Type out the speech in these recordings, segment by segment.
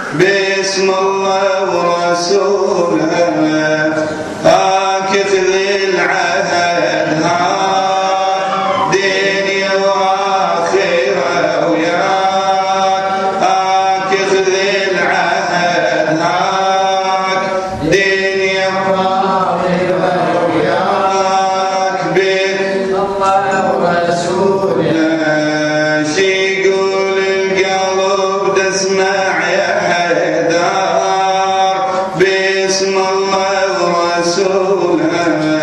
باسم الله ورسوله آكف للعهد هاك دنيا وآخرة وياك آكف للعهد هاك دنيا وآخرة وياك باسم الله ورسوله شي يقول القلب تسمع يا حيدر باسم الله ورسوله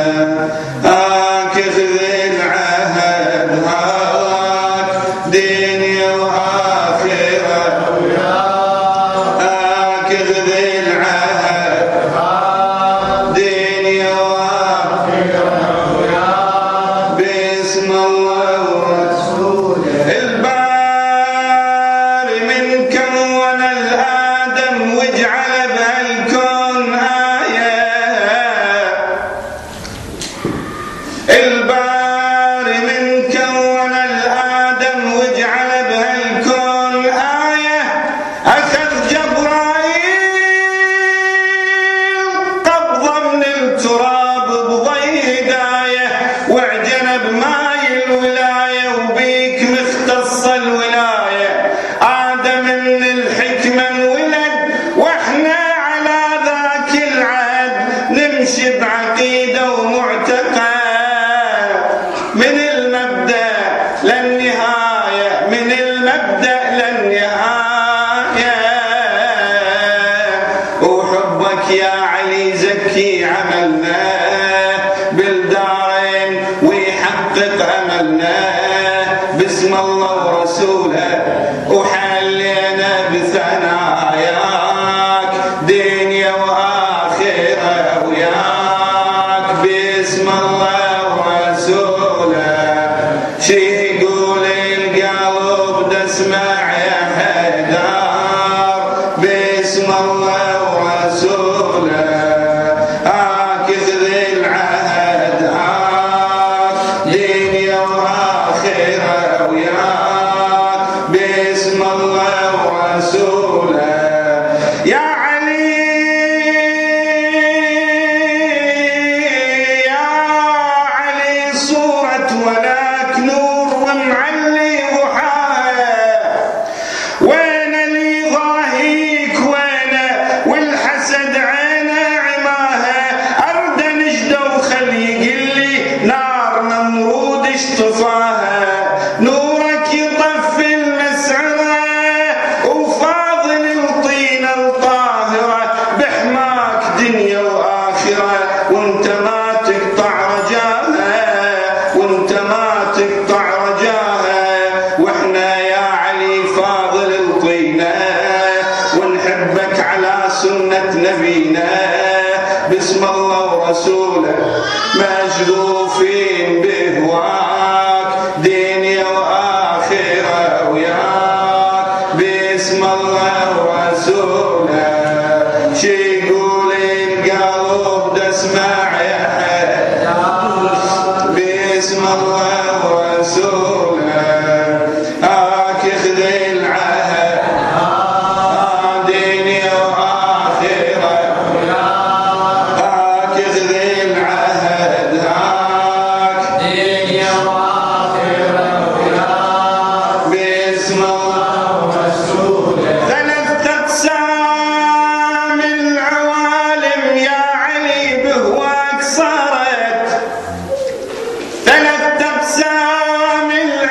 آكف للعهد هاك دنيا وآخرة آكف للعهد دنيا وآخرة باسم الله ورسوله الباري من كون الآدم واجعل بهالكون آية الباري من كون الآدم واجعل بهالكون آية أخذ جبرائيل قبضة من التراب بضي هداية واعجن بماي الولاية وبيك مختص الولاية آدم من الحكمة انولد واحنا على ذاك العهد نمشي بعقيدة ومعتقد من المبدأ للنهاية من المبدأ للنهاية وحبك يا علي زكي عملنا بالدارين ويحقق أملنا باسم الله ورسوله وحلينا بثناياك دنيا وآخرة وياك باسم الله ورسوله شي يقول القلب تسمع يا حيدر باسم الله ورسوله آكف للعهد هاك دنيا وآخرة وياك باسم الله ورسوله يا علي يا علي صورة ولك نور ومعلي ضحاها وين اللي ضاهيك وينه والحسد عينه عماها أرد نجده وخلي يقلي نار نمرود اشطفاها نورك يطفي المسعرة وفاضل الطينة الطاهرة بحماك دنيا وآخرة وانت ما تقطع رجاها وانت ما تقطع رجاها واحنا يا علي فاضل الطينة ونحبك على سنة نبينا باسم الله ورسوله مشغوفين بهواك دنيا وآخرة وياك باسم الله ورسوله شي يقول القلب تسمع يا حيدر باسم الله ورسوله آكف للعهد دنيا وآخرة آكف للعهد هاك دنيا وآخرة باسم الله ورسوله ثلاث أقسام العوالم يا علي بهواك صارت ثلاث أقسام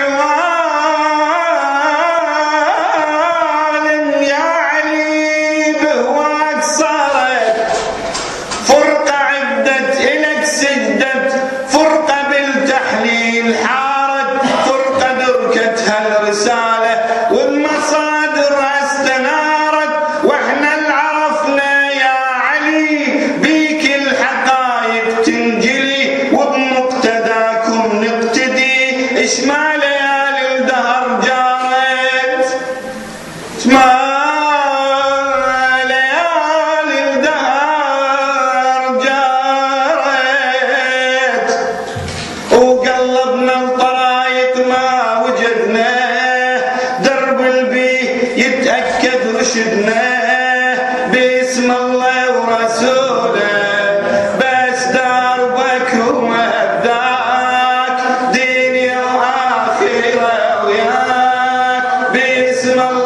العوالم يا علي بهواك صارت فرقة عدت إلك سجدت فرقة بالتحليل حارت فرقة دركتها الرسالة والمصادر استنارت واحنا العرفنا يا علي بيك الحقايق تنجلي وبمقتداكم نقتدي اش ما ليالي الدهر جارت اش ما ليالي الدهر جارت وقلبنا الطرايق ما وجدنا درب البيه يتأكد رشدنا اسم الله